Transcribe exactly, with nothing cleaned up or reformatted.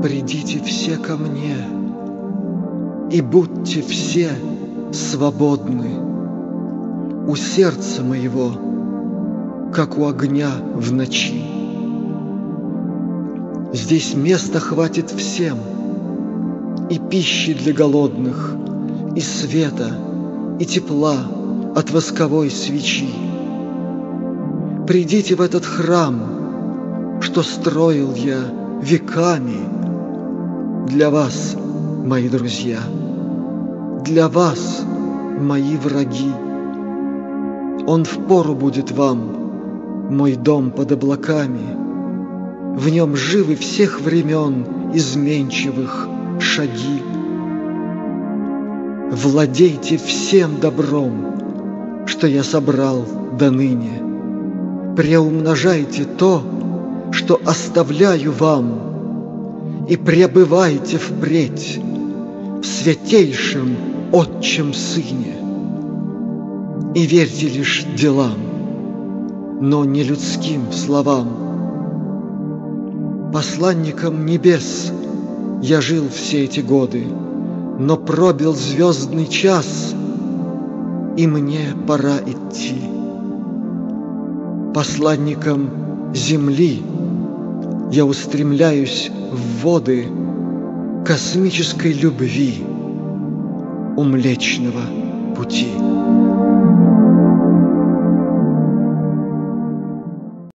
Придите все ко мне, и будьте все свободны. У сердца моего, как у огня в ночи. Здесь места хватит всем, и пищи для голодных, и света, и тепла от восковой свечи. Придите в этот храм, что строил я веками для вас, мои друзья, для вас, мои враги. Он впору будет вам, мой дом под облаками. В нем живы всех времен изменчивых шаги. Владейте всем добром, что я собрал до ныне. Преумножайте то, что оставляю вам, и пребывайте впредь в святейшем Отчем Сыне. И верьте лишь делам, но не людским словам. Посланником небес я жил все эти годы, но пробил звездный час, и мне пора идти. Посланником земли я устремляюсь в воды космической любви у Млечного Пути.